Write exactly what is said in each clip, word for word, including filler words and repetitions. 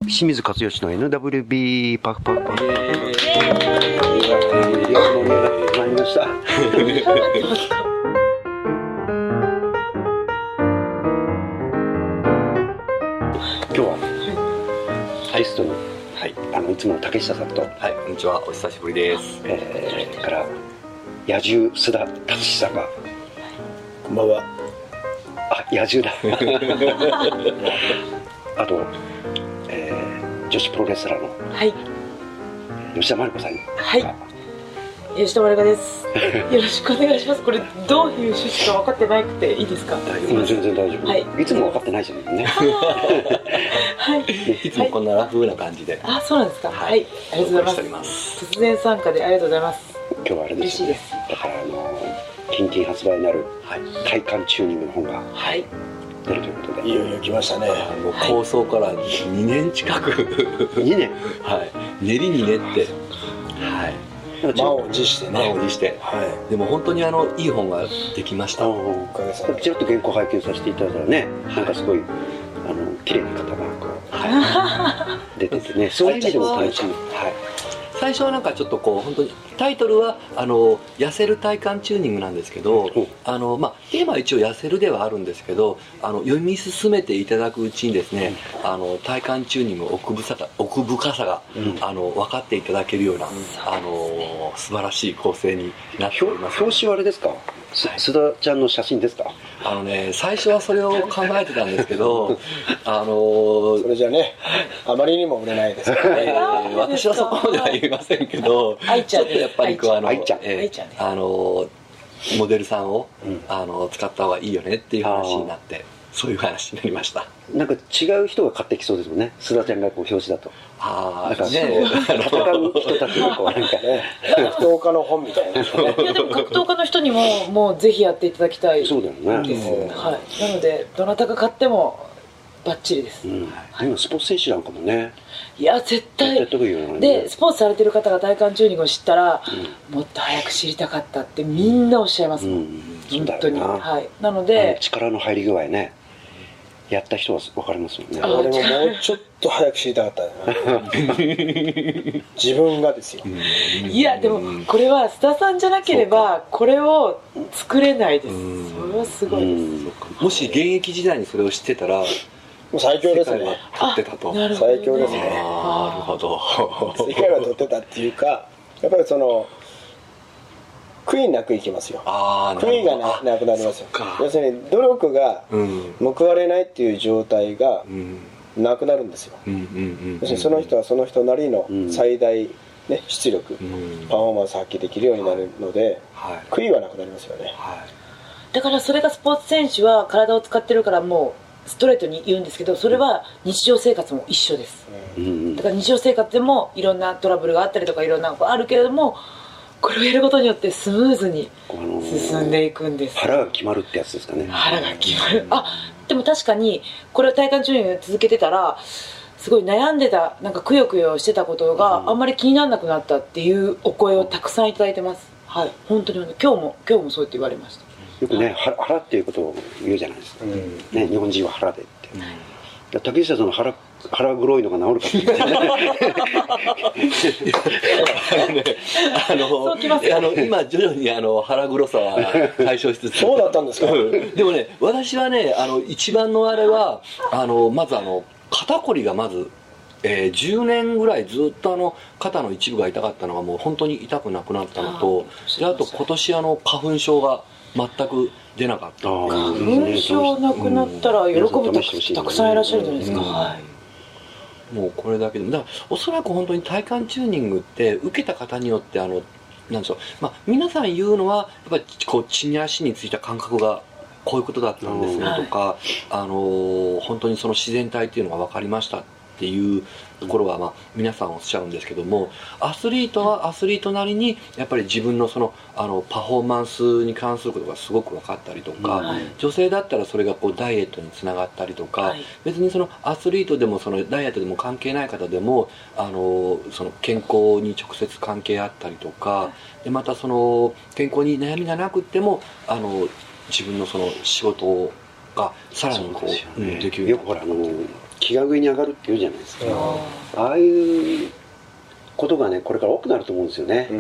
清水勝義の エヌダブリュービー パフパフパフ。盛り上がってまいりました。今日はゲストに、はい、あのいつもの竹下さんと、 はい、こんにちは、お久しぶりです。 えー、から野獣須田達史さんが、 こんばんは。 あ、野獣だ。あと、えー、女子プロレスラーの、はい、吉田麻里子さんに、 はい、吉田麻里子です。よろしくお願いします。これどういう趣旨か分かってなくていいですか？ 大丈夫、全然大丈夫。はい、いつも分かってないじゃんね。 はい、いつもこんなラフな感じで。 あ、そうなんですか。はい、ありがとうございます。突然参加でありがとうございます。 今日はあれですね。嬉しいです。だからあの近々発売になる体幹チューニングの本が、はい。出るということで、 いよいよ来ましたね。 もう構想からにねん近くにねん、 はい、練りに練って、はい、 満を持してね、 満を持して、はい、でも本当にあのいい本ができました。 ちらっと原稿拝見させていただいたらね、なんかすごいあの綺麗な方がこう、はい、出ててね、そういう意味でも楽しみ。はい、 最初はなんかちょっとこう本当にタイトルはあの痩せる体幹チューニングなんですけど、あのまあテーマは一応痩せるではあるんですけど、あの読み進めていただくうちにですね、あの体幹チューニングの奥深さ奥深さが、うん、あの分かっていただけるような、うん、あの素晴らしい構成になっております。 表紙はあれですか？須田ちゃんの写真ですか？ あのね、最初はそれを考えてたんですけどあのー、 それじゃね、あまりにも売れないですからね。 えー、私はそこまでは言いませんけど、ちょっとやっぱりこうあの、えー、あのモデルさんを、うん、あの使った方がいいよねっていう話になって、そういう話になりました。 なんか違う人が買ってきそうですもんね、須田ちゃんがこう表紙だと。 ああ、なんかね、戦う人たちのこうなんかね、 格闘家の本みたいな、ね。 いやでも格闘家の人にももうぜひやっていただきたいです。 そうだよね。 はい。なのでどなたが買ってもバッチリです。うん、 今スポーツ選手なんかもね。 いや絶対。でスポーツされてる方が体幹チューニングを知ったら、うん、もっと早く知りたかったってみんなおっしゃいますもん。うん、本当に。はい。なので力の入り具合ね。やった人は分かりますよね。 俺ももうちょっと早く知りたかったな。自分がですよ。 いやでもこれは須田さんじゃなければこれを作れないです。それはすごいです。 もし現役時代にそれを知ってたらもう最強ですね。 取ってたと。 最強ですね。 なるほど。 世界は取ってたっていうか、やっぱりその悔いなくいきますよ。悔いが な, なくなりますよ。要するに努力が報われないっていう状態がなくなるんですよ。要するにその人はその人なりの最大、ね、出力、うん、パフォーマンス発揮できるようになるので、はい、悔いはなくなりますよね。はい、 だからそれがスポーツ選手は体を使ってるからもうストレートに言うんですけど、それは日常生活も一緒です。うん、だから日常生活でもいろんなトラブルがあったりとかいろんなことあるけれども、これをやることによってスムーズに進んでいくんです。 腹が決まるってやつですかね。 腹が決まる。あ、でも確かにこれを体幹チューニング続けてたらすごい悩んでた、なんかくよくよしてたことがあんまり気にならなくなったっていうお声をたくさんいただいてます。はい、本当に今日も今日もそうやって言われました。 よくね、腹っていうことを言うじゃないですか。うん、ね、日本人は腹でって。うん、竹下さんの腹腹黒いのが治るかって言ってあのあの今徐々にあの腹黒さは解消しつつそうだったんですか。 でもね、私はね、あの一番のあれはあのまずあの肩こりがまず、えー、じゅうねんぐらいずっとあの肩の一部が痛かったのがもう本当に痛くなくなったのと、であと今年あの花粉症が全く出なかった。 花粉症なくなったら喜ぶ人たくさんいらっしゃるじゃないですか。うん、はい、 もうこれだけでもだからおそらく本当に体幹チューニングって受けた方によってあのなんでしょう、まあ、皆さん言うのはやっぱりこう地に足についた感覚がこういうことだったんですねとか、はい、あの本当にその自然体っていうのが分かりましたっていうところは、まあ、皆さんおっしゃるんですけども、アスリートはアスリートなりにやっぱり自分のそのあのパフォーマンスに関することがすごく分かったりとか、はい、女性だったらそれがこうダイエットにつながったりとか、はい、別にそのアスリートでもそのダイエットでも関係ない方でもあのその健康に直接関係あったりとか、はい、でまたその健康に悩みがなくってもあの自分のその仕事がさらにこう、 う、ね、うん、できるよくほらあの気が上に上がるっていうじゃないですか。ああいうことがねこれから多くなると思うんですよね。うん、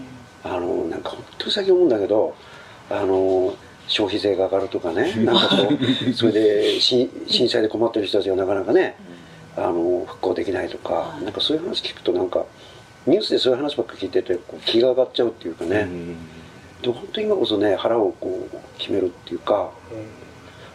あのなんか本当に最近思うんだけど、あの消費税が上がるとかね、なんかこうそれで震災で困ってる人たちがなかなかね、あの復興できないとか、なんかそういう話聞くとなんかニュースでそういう話ばっかり聞いててこう気が上がっちゃうっていうかね。うん、で本当に今こそね腹をこう決めるっていうか、うん、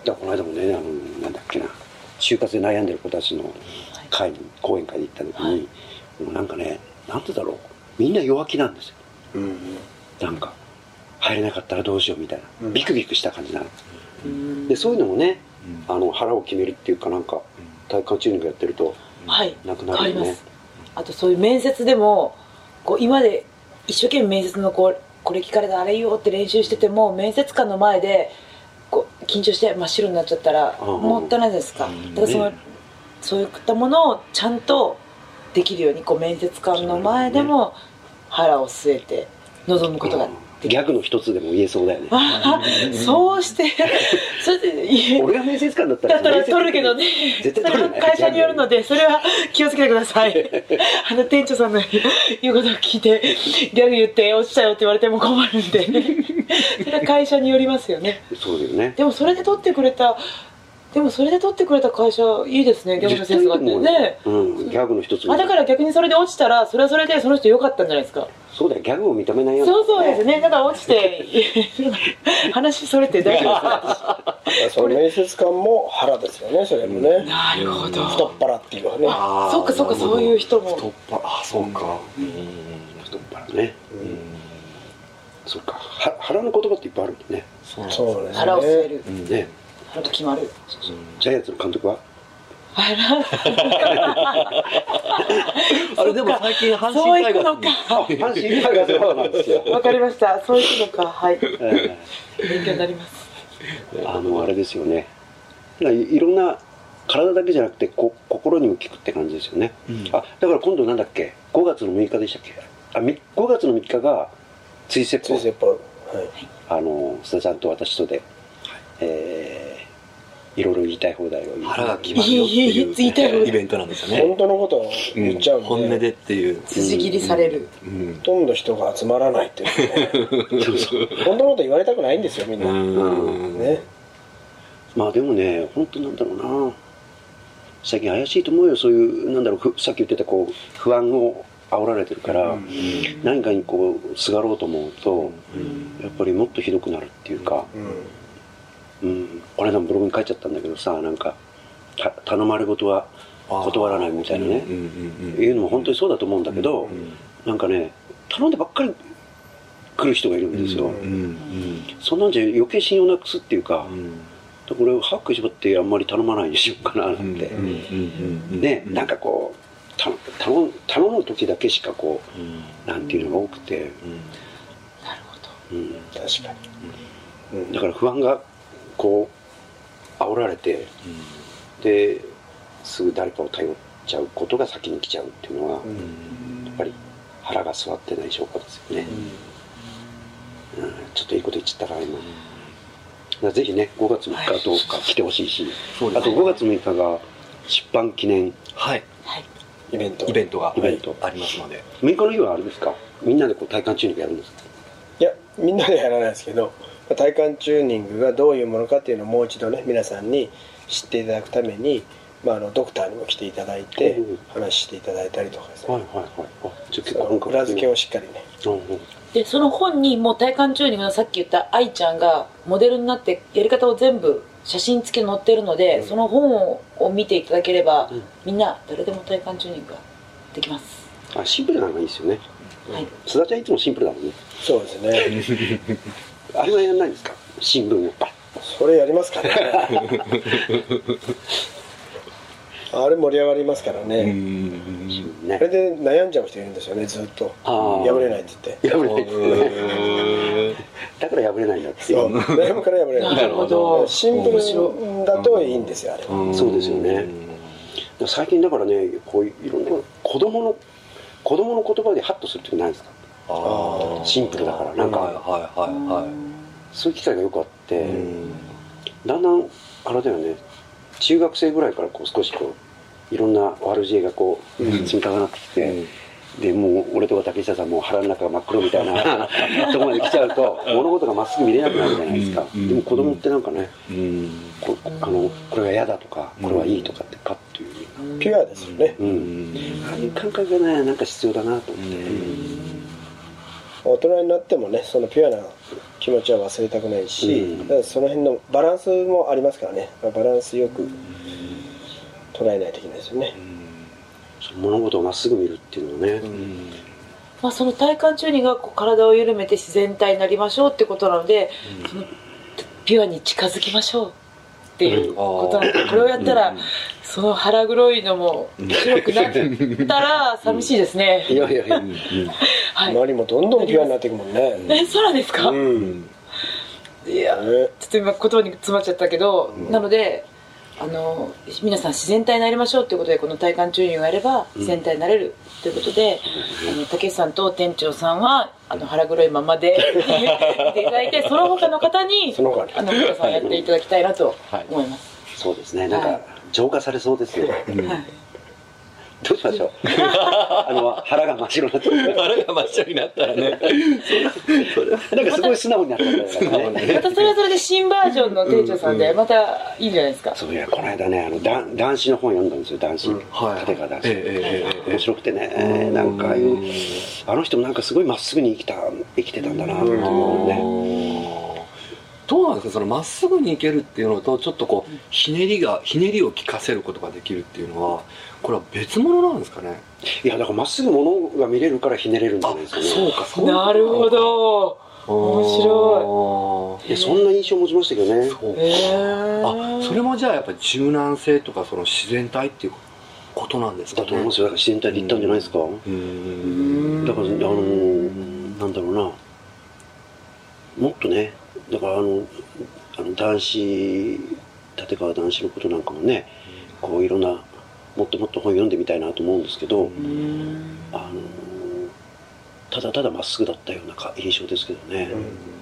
だからこの間もねあのなんだっけな就活で悩んでる子たちの会に講演会に行った時に、はい、もうなんかねなんてだろうみんな弱気なんですよ。うん、なんか入れなかったらどうしようみたいな、うん、ビクビクした感じなの、うん、でそういうのもね、うん、あの腹を決めるっていうかなんか体幹チューニングやってるとなくなるよね、はい、 あとそういう面接でもこう今で一生懸命面接のこうこれ聞かれたあれ言おうって練習してても面接官の前でこう緊張して真っ白になっちゃったらもったいないですか。だからその、ね、そういったものをちゃんとできるようにこう面接官の前でも腹を据えて臨むことができる。 ギャグの一つでも言えそうだよね。 あそうしてそれで俺が面接官だったらだったら取るけどね、絶対取るね、会社によるのでそれは気をつけてください。あの店長さんの言うことを聞いてギャグ言って落ちたよって言われても困るんでそれは会社によりますよね。 そうだよね。 でもそれで取ってくれたでもそれで取ってくれた会社いいですね、ギャグのセンスがあってね、 うん、ギャグの一つあだから逆にそれで落ちたらそれはそれでその人良かったんじゃないですか。 そうだよ、ギャグを認めないように、そうそうですね、だから落ちて話それて大丈夫ですその面接官も腹ですよね、それもね、うん、 なるほど、 太っ腹っていうのはね、 あそうかそうか、そういう人も太っ腹、あそうか、うん、太っ腹ね、うん、そうか、は腹の言葉っていっぱいあるんだね。 そうそうですね、 腹を据える、 うん、ね、 腹と決まる。 そうそう、ジャイアンツの監督はあれでも最近阪神タイガースに阪神タイガースのなんですよ。 わかりました、そういうのか、はい、えー、勉強になります。 あのあれですよね、い, いろんな体だけじゃなくてこ心にも効くって感じですよね、うん、あだから今度なんだっけごがつのむいかでしたっけ、あごがつのみっかが追説法、はい、あの須田ちゃんと私とで、はい、えーいろいろ言いたい放題を言う腹が決まるよっていうイベントなんですよね。 本当のことを言っちゃうんで、 うん、本音でっていう筋切りされる、 うんうん、ほとんど人が集まらないっていうねそうそう本当のこと言われたくないんですよみんな、うんね、 まあでもね本当なんだろうな、最近怪しいと思うよ、そういうなんだろう、さっき言ってたこう不安を煽られてるから、うん、何かにこうすがろうと思うと、うん、やっぱりもっとひどくなるっていうか、うんうん、この間もブログに書いちゃったんだけどさ、なんか頼まれ事は断らないみたいなね、いうのも本当にそうだと思うんだけど、うんうん、なんかね頼んでばっかり来る人がいるんですよ、うんうん、そんなんじゃ余計信用なくすっていうか、うん、これをハックしばってあんまり頼まないにしようかななんてね、なんかこうた頼頼む時だけしかこう、うん、なんていうのが多くて、うん、なるほど、うん、 確かに、うん、だから不安がこう煽られて、うん、ですぐ誰かを頼っちゃうことが先に来ちゃうっていうのは、うん、やっぱり腹が据わってない証拠ですよね、うんうん、ちょっといいこと言っちゃったから今、うん、ぜひねごがつみっかどうか来てほしいし、はい、あとごがつむいかが出版記念、 はい、 イベントイベントがイベントありますので、 むいかの日はあれですか、みんなでこう体幹チューニングやるんですか。 いやみんなでやらないですけど、体幹チューニングがどういうものかっていうのをもう一度ね皆さんに知っていただくために、まあ、あのドクターにも来ていただいて話していただいたりとかですね、はいはいはい、あちょっと結構裏付けをしっかりね、うんうん、 でその本にもう体幹チューニングのさっき言った愛ちゃんがモデルになってやり方を全部写真付き載ってるので、うん、その本を見ていただければ、うん、みんな誰でも体幹チューニングができます。 あシンプルなのがいいですよね、はい、須田ちゃんいつもシンプルだもんね。 そうですねあれはやらないんですか、新聞をパッ、 それやりますかねあれ盛り上がりますからね、うんね、あれで悩んじゃう人いるんですよね、ずっと破れないって言って破れないってだから破れないんだっていう、 そう悩むから破れないなるほど、 シンプルだといいんですよあれは。 そうですよね。最近だからねこういろんな子供の子供の言葉でハッとするってないですか。あシンプルだからなんか、はいはいはい、そういう機会がよくあって、だんだんあれだよね、中学生ぐらいからこう少しこういろんな悪知恵がこう積み重なってきて、うんでもう俺とか竹下さんも腹の中が真っ黒みたいなところまで来ちゃうと物事がまっすぐ見れなくなるじゃないですか、うん、でも子供ってなんかね、うん、こ, あのこれが嫌だとかこれはいいとかってパッという、 うん、ピュアですよね、うんうん、ああいう感覚がねなんか必要だなと思って、うん、 大人になってもねそのピュアな気持ちは忘れたくないし、うん、だからその辺のバランスもありますからねバランスよく捉えないといけないですよね、うん物事をまっすぐ見るっていうのはね、うんまあ、その体幹チューニングがこう体を緩めて自然体になりましょうってことなので、うん、そのピュアに近づきましょうっていうことなので、うん、これをやったら、うん、その腹黒いのも白くなったら寂しいですね、 うん、いやいやいや、 はい、周りもどんどんピュアになっていくもんね、 えそうなんですか、うん、いやちょっと今言葉に詰まっちゃったけど、うん、なのであの皆さん自然体になりましょうということでこの体幹チューニングをやれば自然体になれるということで、うん、あの竹内さんと店長さんはあの腹黒いままでいていただいてその他の方にその他にあの皆さんやっていただきたいなと思います、 はい、そうですねなんか、はい、浄化されそうですよ、うんはいどうしましょうあの腹が真っ白になっちゃう腹が真っ白になったらねそれはなんかすごい素直になっちゃったよねまたそれはそれで新バージョンの店長さんでまたいいんじゃないですか、うんうん、 そういやこの間ねあのだ男子の本読んだんですよ男子、うん、立川男子、えーえー、面白くてね、えー、なんかああいうあの人もなんかすごいまっすぐに生きた生きてたんだなって思うねどうなんですかそのまっすぐにいけるっていうのとちょっとこうひねりがひねりを効かせることができるっていうのはこれは別物なんですかねいやだからまっすぐ物が見れるからひねれるんじゃないですかねそうかそうなるほど面白いいやそんな印象を持ちましたけどねそうか、えー、あそれもじゃあやっぱり柔軟性とかその自然体っていうことなんですかねだと思いますよだから自然体で言ったんじゃないですかうんだからあのなんだろうなもっとねだからあのあの男子立川男子のことなんかもねこういろんなもっともっと本読んでみたいなと思うんですけどあのただただまっすぐだったような印象ですけどね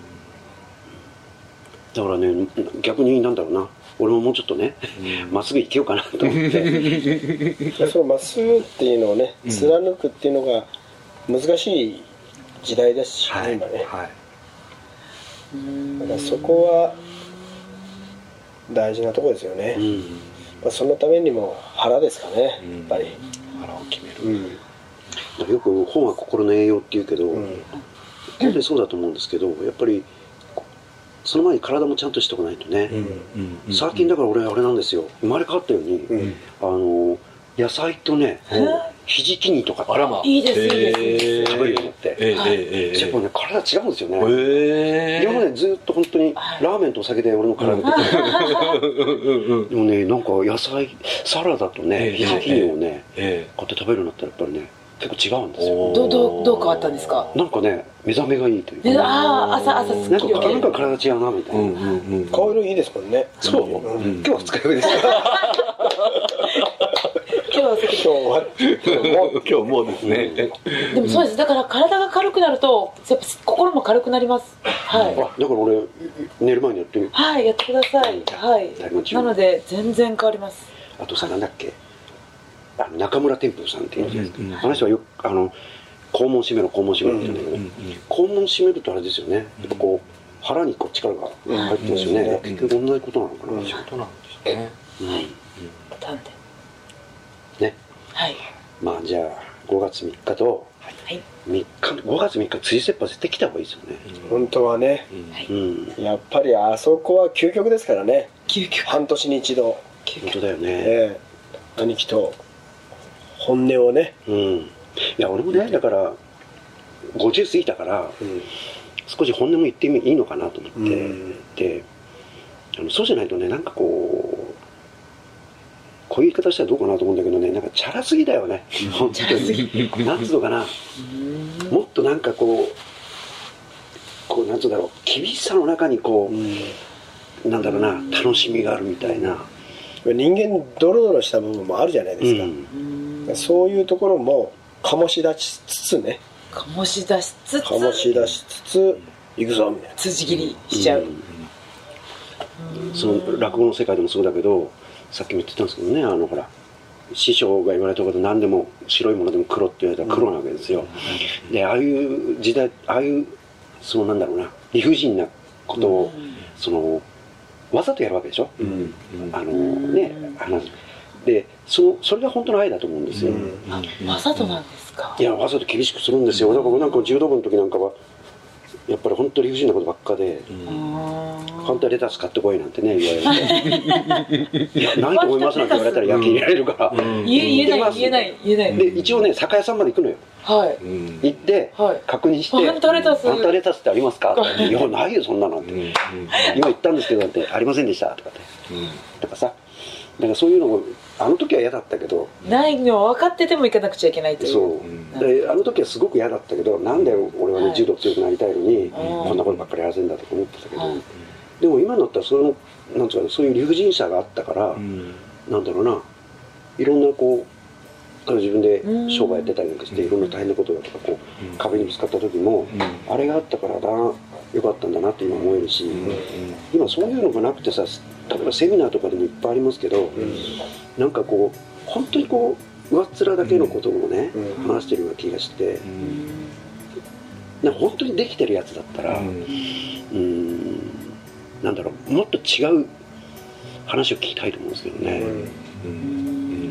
だからね逆になんだろうな俺ももうちょっとねまっすぐ生きようかなと思ってそのまっすぐっていうのをね貫くっていうのが難しい時代ですしね、はい、今ね、はいだからそこは大事なところですよね、うんまあ、そのためにも腹ですかね、やっぱり、うん、 腹を決める、 うん、よく本は心の栄養っていうけど、うん、本当にそうだと思うんですけどやっぱりその前に体もちゃんとしておかないとね、うんうん、最近だから俺あれなんですよ生まれ変わったように、うん、あの野菜とね、ひじき煮とかあらまいいですいいです食べるようになって、えーはいえー、やっぱね体違うんですよね、 えー、 今までずっと本当にラーメンとお酒で俺の体見ててでもねなんか野菜サラダとね、えー、ひじき煮をね、えー、買って食べるようになったらやっぱりね結構違うんですよどどどう変わったんですかなんかね目覚めがいいというか、ね、 ああ朝朝すっきり起きるなんか体違うなみたいな、うんうんうん、顔色いいですもんねそう、うん、今日は二日酔いです今日は今日は今日もうですね、 うん、でもそうですだから体が軽くなるとやっぱ心も軽くなりますはい、 あだから俺寝る前にやってみるはいやってくださいはいなので全然変わりますあとさなんだっけあの中村天風さんっていうじゃないですか、うんうん、あの人はよくあの肛門締めろ肛門締めろって言うんだけど、うんうんうん、肛門締めるとあれですよねやっぱこう腹にこう力が入ってますよね、うんうん、結局同じことなのかな、 同じことなんですね、 うんはいなんでねはいまあじゃあごがつみっかとみっかごがつみっか追切羽絶対来た方がいいですよね、 うん、本当はね、うんうん、やっぱりあそこは究極ですからね究極半年に一度本当だよね、 えー、兄貴と本音をね、 うん、いや俺もねだからごじゅう過ぎたから、うん、少し本音も言っていいのかなと思って、うん、であのそうじゃないとねなんかこうこういう言い方したらどうかなと思うんだけどねなんかチャラすぎだよね本当になんつうのかなもっとなんかこうこうなんつうんだろう厳しさの中にこう、うん、なんだろうな楽しみがあるみたいな人間ドロドロした部分もあるじゃないですか、うん、そういうところも醸し出しつつね醸し出しつつ醸し出しつついくぞみたいな辻切りしちゃう、 うん、その落語の世界でもそうだけどさっきも言ってたんですけどねあのほら師匠が言われたこと何でも白いものでも黒って言われたら黒なわけですよ、うん、でああいう時代ああいうそのなんだろうな理不尽なことを、うん、そのわざとやるわけでしょ、うんうん、あのねあので そ, それが本当の愛だと思うんですよ、うん、 わざとなんですか。 いやわざと厳しくするんですよ。だからなんか柔道部の時なんかはやっぱり本当に理不尽なことばっかで、うん、本当はレタス買ってこいなんてね言われていやないと思いますなんて言われたら焼き入れられるから、 うんうん、言えない言えない言えないで一応ね酒屋さんまで行くのよ、はい、行って、はい、確認して「 あんたレタスあんたレタスってありますか?」って「いやないよそんなの」って、うん、今言ったんですけど」って「ありませんでした」とかって、うん、とかさだからそういうのもあの時は嫌だったけどないの分かってても行かなくちゃいけないという。 そう、うん、であの時はすごく嫌だったけどなんで俺はね、はい、柔道強くなりたいのにこんなことばっかりやらせんだとか思ってたけど、はい、でも今になったらそのなんつうかそういう理不尽さがあったから、うん、なんだろうないろんなこう自分で商売やってたりなんかして、うん、いろんな大変なことだとかこう、うん、壁にぶつかった時も、うん、あれがあったからだよかったんだなって今思えるし、うん、今そういうのがなくてさ例えばセミナーとかでもいっぱいありますけど、うん、なんかこう本当にこう上っ面だけのことをね、うん、話してるような気がして、うん、なんか本当にできてるやつだったら、うん、うーんなんだろうもっと違う話を聞きたいと思うんですけどね、うん、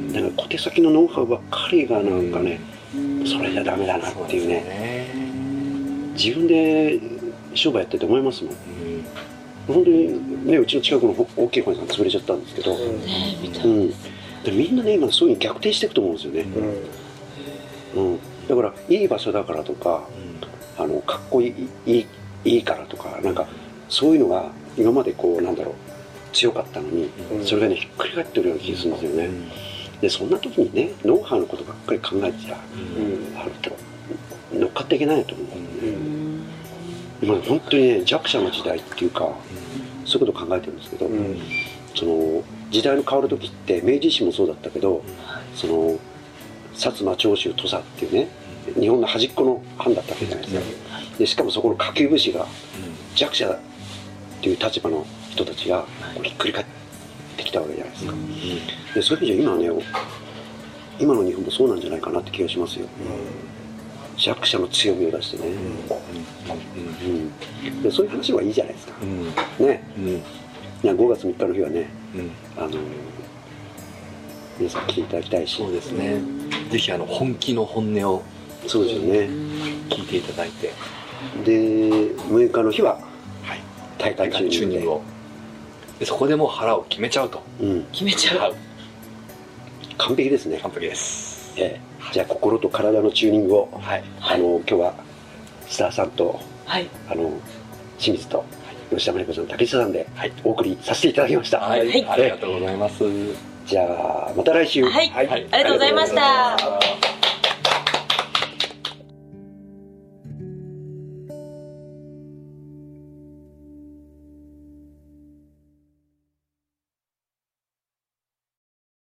なんか小手先のノウハウばっかりがなんかね、うん、それじゃダメだなっていうね、ね自分で商売やってて思いますもん、うん、本当にねうちの近くの大きい本屋さん潰れちゃったんですけど、うんうんでみんなね今そういうに逆転していくと思うんですよね、うんうん、だからいい場所だからとか、うん、あのかっこいい、いい、いいからとかなんかそういうのが今までこうなんだろう強かったのに、うん、それがねひっくり返ってるような気がするんですよね、うん、でそんな時にねノウハウのことばっかり考えてたら、うん、あると乗っかっていけないと思うんだよね、うん今本当にね弱者の時代っていうか、うん、そういうことを考えてるんですけど、うん、その時代の変わる時って明治維新もそうだったけど、うん、その薩摩長州土佐っていうね日本の端っこの藩だったわけじゃないですか、うん、でしかもそこの下級武士が弱者っていう立場の人たちがこうひっくり返ってきたわけじゃないですか、うん、でそういう意味じゃ今ね今の日本もそうなんじゃないかなって気がしますよ、うん弱者の強みを出してね、うんうん、でそういう話はいいじゃないですか、うん、ね、うん、いやごがつみっかの日はね、うん、あの皆さん来ていただきたいしそうですねぜひあの本気の本音をそうですよね聞いていただいてでむいかの日は、はい、大会チューニングをでそこでもう腹を決めちゃうと、 うん、決めちゃう完璧ですね完璧です、 ええじゃあ心と体のチューニングを、はい、あの今日はスターさんと、はい、あの清水と、はい、吉田真理子さん竹下さんで、はい、お送りさせていただきました、 はい、はい、ありがとうございます。 じゃあまた来週、 はい、はい、ありがとうございました。